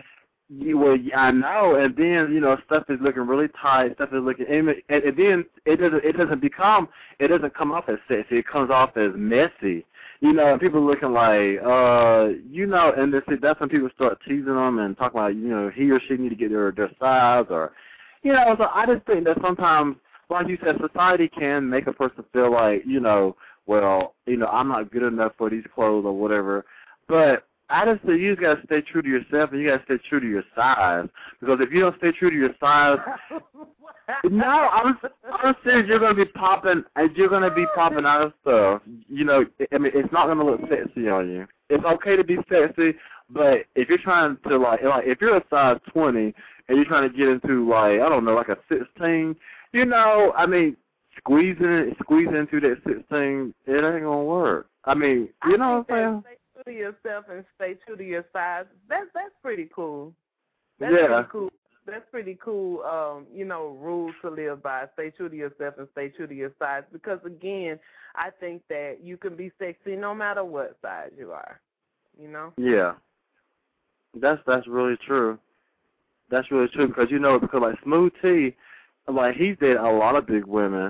B: Well, I know, and then stuff is looking really tight. Stuff is looking, and then it doesn't come off as sexy. It comes off as messy. And people looking like, and that's when people start teasing them and talking about, he or she need to get their size, or, So I just think that sometimes, like you said, society can make a person feel like, well, I'm not good enough for these clothes or whatever, but I just say you just gotta stay true to yourself, and you gotta stay true to your size. Because if you don't stay true to your size, no, I'm serious. You're gonna be popping, and you're gonna be popping out of stuff. I mean, it's not gonna look sexy on you. It's okay to be sexy, but if you're trying to like if you're a size 20 and you're trying to get into like a 16, I mean, squeezing into that 16, it ain't gonna work. I mean, you know what I'm saying?
C: To yourself and stay true to your size. That's pretty cool. That's pretty cool. Rules to live by. Stay true to yourself and stay true to your size. Because again, I think that you can be sexy no matter what size you are.
B: Yeah. That's really true. That's really true because like Smooth T, like he's dated a lot of big women.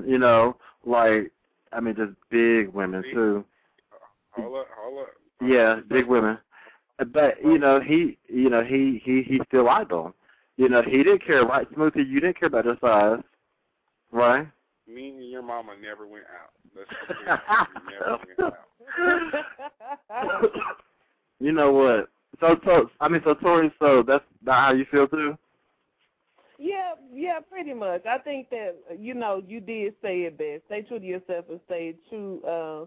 B: Just big women too.
F: Hold up.
B: Yeah, big women. But he still liked them. He didn't care, right? Smoothie, you didn't care about their size, right?
F: Me and your mama never went out. Let's be never went out.
B: You know what? So Tori, so that's not how you feel too?
C: Yeah, pretty much. I think that you did say it best. Stay true to yourself and stay true.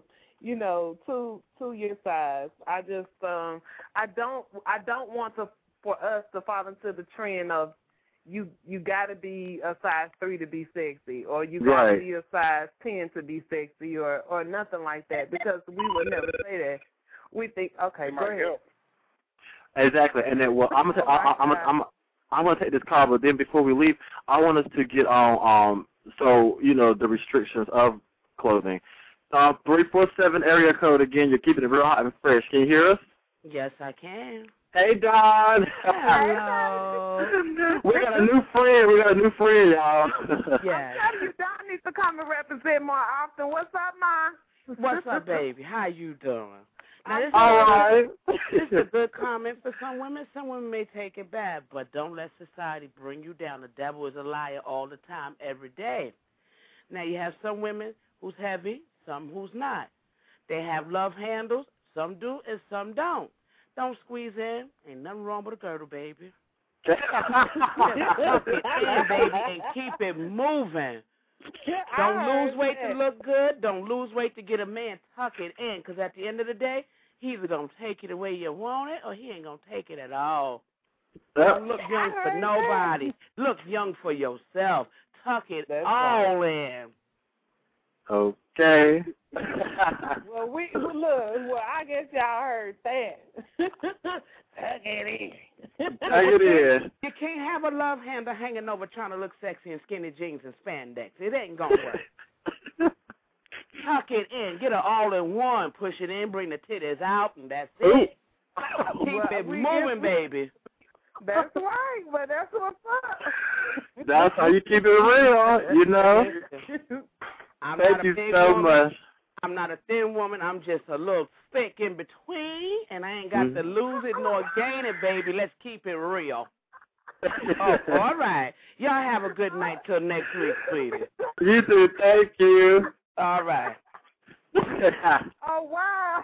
C: To your size. I just I don't want for us to fall into the trend of you got to be a size 3 to be sexy, or you got to be a size 10 to be sexy, or nothing like that, because we would never say that. We think, okay, go ahead.
F: Help.
B: Exactly, and then I'm gonna take this call, but then before we leave, I want us to get on the restrictions of clothing. 347 area code again. You're keeping it real hot and fresh. Can you hear us?
E: Yes, I can.
B: Hey, Don.
E: Hello.
B: We got a new friend, y'all.
E: Yes.
C: I'm telling you, Don needs to come and represent more often. What's up, Ma?
E: What's up, baby? How you doing? Now, this
B: all right.
E: This is a good comment for some women. Some women may take it bad, but don't let society bring you down. The devil is a liar all the time, every day. Now, you have some women who's heavy, some who's not. They have love handles. Some do and some don't. Don't squeeze in. Ain't nothing wrong with a girdle, baby. Tuck it in, baby, and keep it moving. Don't lose weight to look good. Don't lose weight to get a man. Tuck it in, because at the end of the day, he's either going to take it the way you want it or he ain't going to take it at all. Don't look young for nobody. Look young for yourself. Tuck it all in.
B: Okay.
C: Well, I guess y'all heard that. Tuck it in.
B: Tuck it in.
E: You can't have a love handle hanging over trying to look sexy in skinny jeans and spandex. It ain't going to work. Tuck it in. Get it all in one. Push it in. Bring the titties out, and that's it. Keep it moving, baby.
C: That's right, but that's what's up.
B: That's how you keep it real, you know. Thank you so much.
E: I'm not a thin woman. I'm just a little thick in between, and I ain't got to lose it nor gain it, baby. Let's keep it real. Oh, all right. Y'all have a good night till next week, sweetie.
B: You too. Thank you.
E: All right.
C: Oh, wow.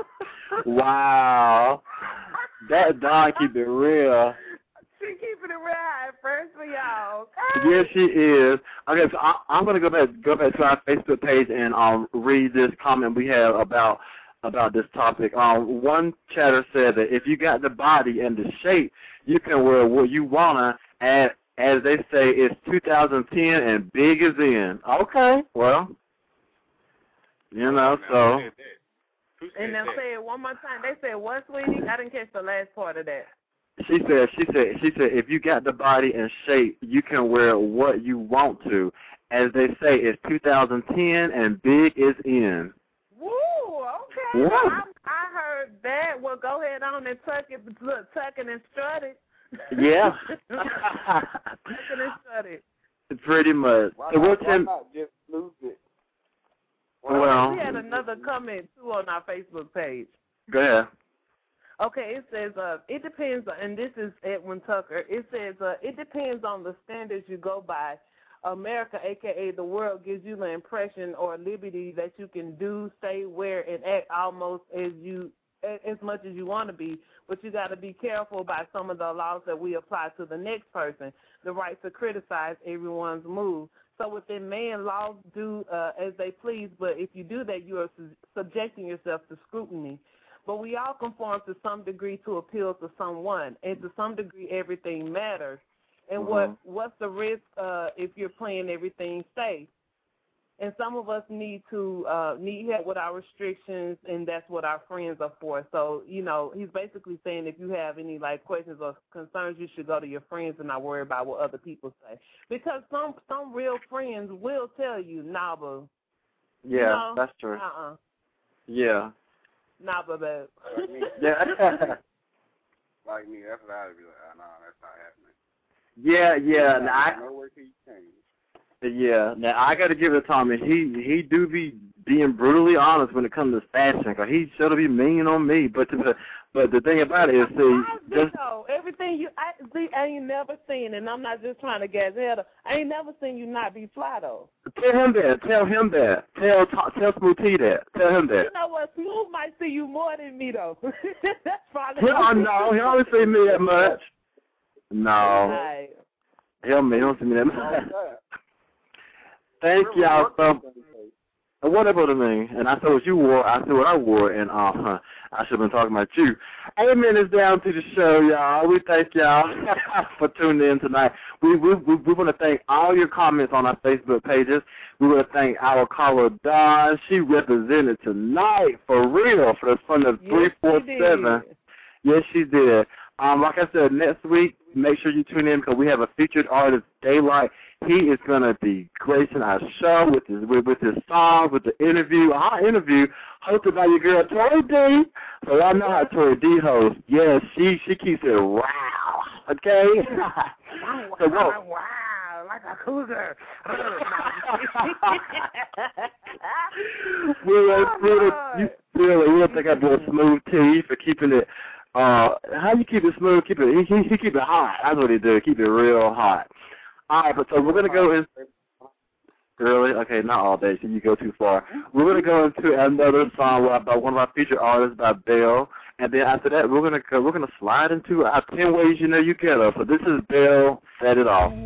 B: Wow. That Dawn keep it real.
C: She keeping it real high first for y'all.
B: Okay? Yes, she is. Okay, so I'm going to go back to our Facebook page and read this comment we have about this topic. One chatter said that if you got the body and the shape, you can wear what you want to, and as they say, it's 2010 and big is in. Okay, well, you know, so.
C: And they'll say it one more time. They said what, sweetie? I didn't catch the last part of that.
B: She said, if you got the body and shape, you can wear what you want to. As they say, it's 2010 and big is in.
C: Woo, okay. Well, I heard that. Well, go ahead on and tuck it and strut it.
B: Yeah. Pretty much.
F: Why
B: So what's
F: not just lose it?
B: Well,
C: we had another comment too on our Facebook page.
B: Go ahead.
C: Okay, it says it depends, and this is Edwin Tucker. It says it depends on the standards you go by. America, aka the world, gives you the impression or liberty that you can do, say, wear, and act almost as much as you want to be, but you got to be careful about some of the laws that we apply to the next person. The right to criticize everyone's move. So within man, laws do as they please, but if you do that, you are subjecting yourself to scrutiny. But we all conform to some degree to appeal to someone, and to some degree, everything matters. And what's the risk if you're playing everything safe? And some of us need help with our restrictions, and that's what our friends are for. So, he's basically saying if you have any, questions or concerns, you should go to your friends and not worry about what other people say. Because some real friends will tell you, nah, boo.
B: Yeah, that's true. Yeah.
C: Nah, boo.
B: Yeah.
F: Like me, that's what I'd be like, oh, no, that's not happening.
B: Yeah.
F: Nowhere can you change.
B: Yeah, now I got to give it to Tommy. He do be being brutally honest when it comes to fashion, because he should be mean on me. But the thing about it is,
C: everything I ain't never seen, and I'm not just trying to gas head. I ain't never seen you not be fly though.
B: Tell him that. Tell Smooth T that. Tell him that.
C: You know what? Smooth might see you more than me though. That's probably.
B: No, he only see me that much. No.
C: Right.
B: He don't see me that much. Thank y'all so. What about me? And I saw what you wore. I saw what I wore, and I should have been talking about you. 8 minutes down to the show, y'all. We thank y'all for tuning in tonight. We want to thank all your comments on our Facebook pages. We want to thank our caller Dawn. She represented tonight for real for the fun of 347. Yes, she did. Like I said, next week, make sure you tune in because we have a featured artist, Daylight. He is going to be gracing our show with his songs, with the interview. Our interview hosted by your girl, Tori D. So I know how Tori D hosts. Yes, she keeps it wow. Okay?
C: Wow, like a cougar.
B: We think I do a Smooth T for keeping it. How you keep it smooth? He keep it hot. That's what he do. Keep it real hot. All right, but so we're gonna go in. Really? Okay, not all day. So you go too far. We're gonna go into another song by one of our featured artists, by Belle, and then after that we're gonna slide into our 10 ways you know you get her. So this is Belle. Set it off.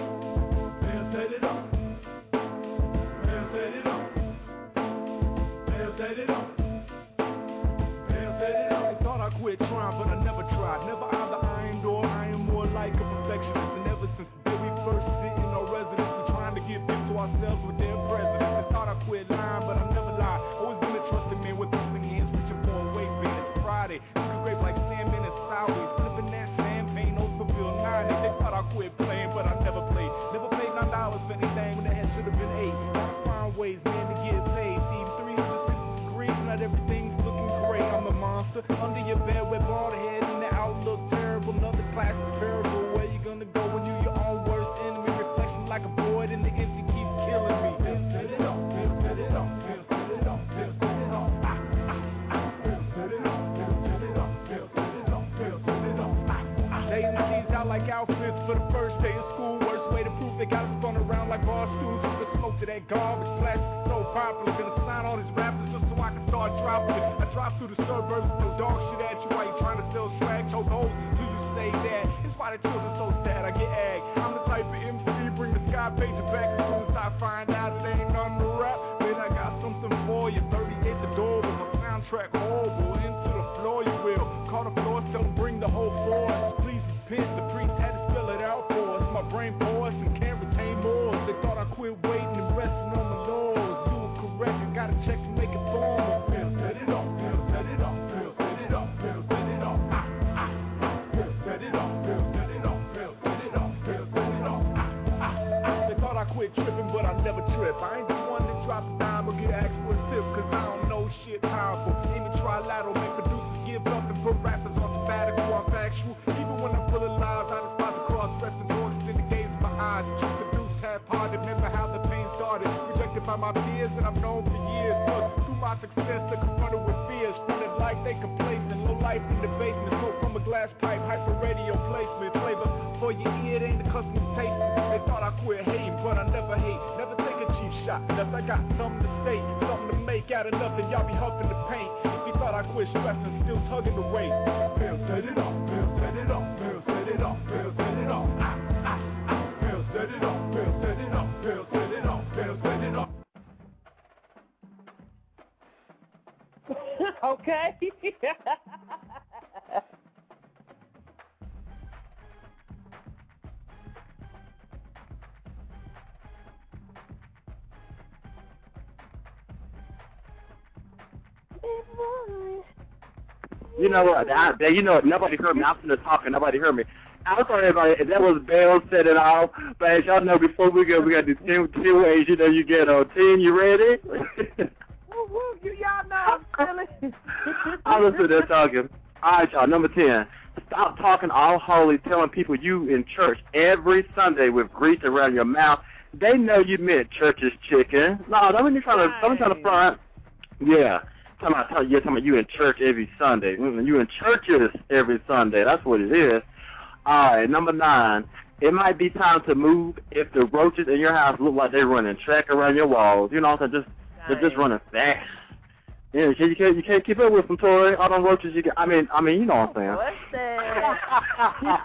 G: Under your bed with bald head and the outlook terrible. Another classic parable. Where you gonna go when you your own worst enemy? Reflection like a void in the empty keeps killing me. Set it off, set it off, set it off, set it off. Set it off, set it off, set it off, set it off. Days and she's out like outfits for the first day of school. Worst way to prove they got us spun around like bar stools. Who could smoke to that garbage? Flash so popular. Gonna sign all these rappers just so I can start dropping it. I drop through the suburbs. Dog shit at you while you trying to sell swag. Choke hoes till you say that. It's why the children so sad I get ag. I'm the type of MC, bring the sky pager back as soon as I find out it ain't nothing to rap. Then I got something for you. 38 the door with my soundtrack horrible. Into the floor you will. Call the floor, tell them bring the whole force. Please repent, the priest had to spell it out for us. My brain porous and can't retain more. They thought I quit waiting and resting on my laws. Do it correct, I gotta check to make it formal. Set it off, set it off. Quit tripping, but I never trip. I ain't the one that drop a dime or get asked for a tip, cause I don't know shit powerful. Even trilateral, make producers give up and put rappers on sabbatical. I'm factual, even when I pull a lie lies. Truth produced, half-hearted. Remember how the pain started. Rejected by my peers, and I've known for years. Look, through my success, they're confronted with fears. Fronted like they complacent. Low life in the basement. Smoke from a glass pipe. Hyper radio placement. Flavor for your ear, it ain't the custom taste. They thought I quit hating, but I never hate. Never take a cheap shot. Unless I got something to say, something to make out of nothing. Y'all be huffing the paint. If you thought I quit stressing, still tugging the weight. Bill set it off. Bill set it off. Bill set it off. Bill set it off. Bill set it off. Bill set it off. Bill set it off. Bill set it off.
C: Okay.
B: You know what? You know what? Nobody heard me. I'm sitting there talking. Nobody heard me. I'm sorry, everybody. That was Bell said it all. But as y'all know, before we go, we got these 10 ways. You know, you get 10. You ready?
C: Woo, y'all know I'm silly.
B: I'm just sitting there talking. All right, y'all. Number 10. Stop talking all holy, telling people you in church every Sunday with grease around your mouth. They know you meant church's chicken. No, don't be trying to front. Yeah. Talking about you in church every Sunday. You in churches every Sunday. That's what it is. All right, number 9. It might be time to move if the roaches in your house look like they're running track around your walls. You know what I'm saying? They're just running fast. Yeah, you can't keep up with them, Tori. All them roaches you get. I mean, you know what I'm saying.
C: What's that?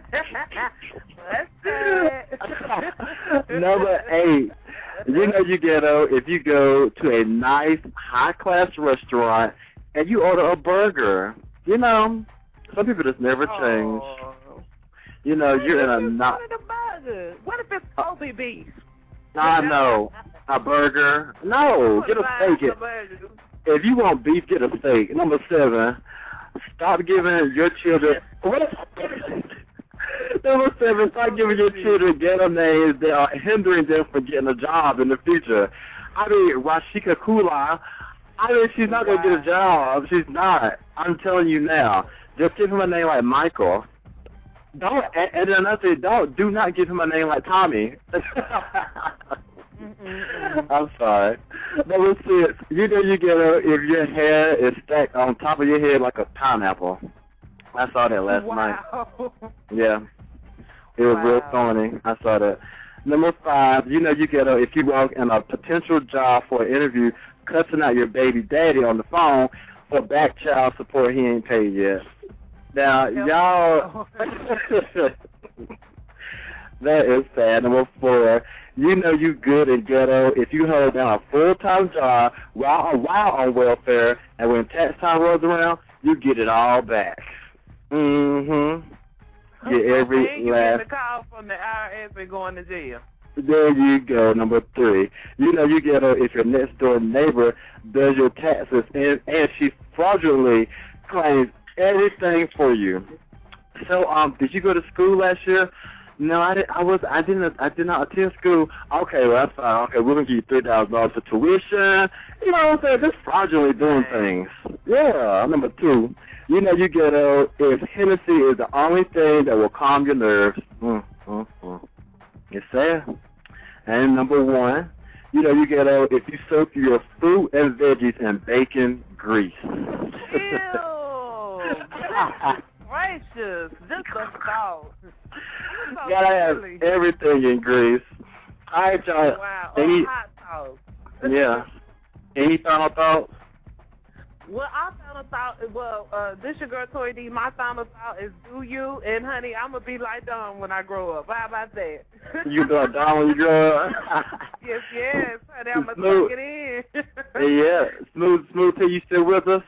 C: What's that?
B: Number 8. You know you ghetto if you go to a nice, high-class restaurant and you order a burger. You know, some people just never change. You know, you're in a not.
C: What if it's Kobe beef?
B: I know. A burger. No, get a steak. If you want beef, get a steak. Number 7, stop giving your children. Number 7, stop giving your children ghetto names that are hindering them from getting a job in the future. I mean, Rashika Kula, she's not going to get a job. She's not. I'm telling you now. Just give him a name like Michael. Do not give him a name like Tommy. I'm sorry. Number 6, you know you ghetto if your hair is stacked on top of your head like a pineapple. I saw that last night. Yeah. It was real thorny. I saw that. Number 5, you know you ghetto if you walk in a potential job for an interview cussing out your baby daddy on the phone for back child support he ain't paid yet. Now, y'all, that is sad. Number 4, you know you good in ghetto if you hold down a full-time job while on welfare, and when tax time rolls around, you get it all back. Get every last.
C: You get the call from the IRS and going to jail.
B: There you go. Number 3, you know you ghetto if your next door neighbor does your taxes and she fraudulently claims everything for you. So, did you go to school last year? No, I did not attend school. Okay, well that's fine. Okay, we're gonna give you $3,000 for tuition. You know what I'm saying? Just fraudulently doing things. Yeah. Number 2, you know you ghetto if Hennessy is the only thing that will calm your nerves. It's sad. And number 1, you know you ghetto if you soak your fruit and veggies in bacon grease.
C: Ew. Gracious, just a thought. So
B: gotta have everything in grease. All right, y'all.
C: Wow. Hot sauce.
B: Yeah. Any final thoughts?
C: Well, our final thought, this your girl Toy D. My final thought is do you, and honey, I'm going to be like Dawn when I grow up. How about that?
B: You be like Dawn when you grow up?
C: Yes. Honey, I'm going to take it in.
B: Yeah. Smooth T, you still with us?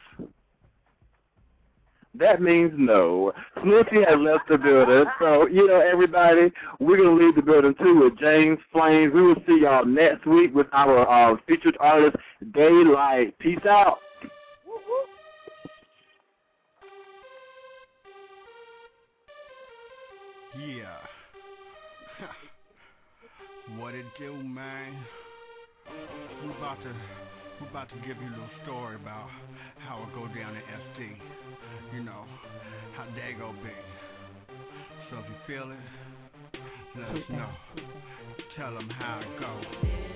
B: That means no. Smoothie has left the building. So, you know, everybody, we're going to leave the building, too, with James Flames. We will see y'all next week with our featured artist, Daylight. Peace out.
H: Yeah. What it do, man? We're about to give you a little story about how it go down in SD. You know, how they go be. So if you feel it, Let us know. Tell them how it goes.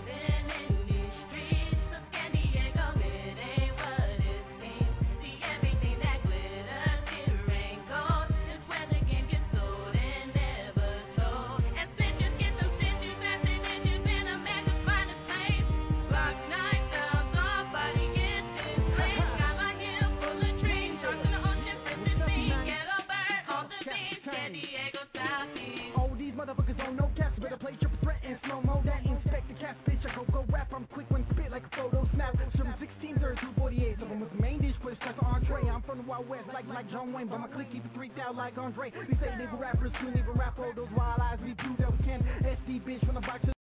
I: Motherfuckers on no caps, better play triple threat and slow-mo that. Inspect the cast, bitch, I go rap, I'm quick when spit like a photo snap. Serving 16, 32, 48, some of them with the main dish, put a special entree. I'm from the Wild West, like John Wayne, but my clique keep it 3,000 like Andre. We say nigga rappers, you nigga rap, all those wild eyes, we do that we can. SD bitch from the box.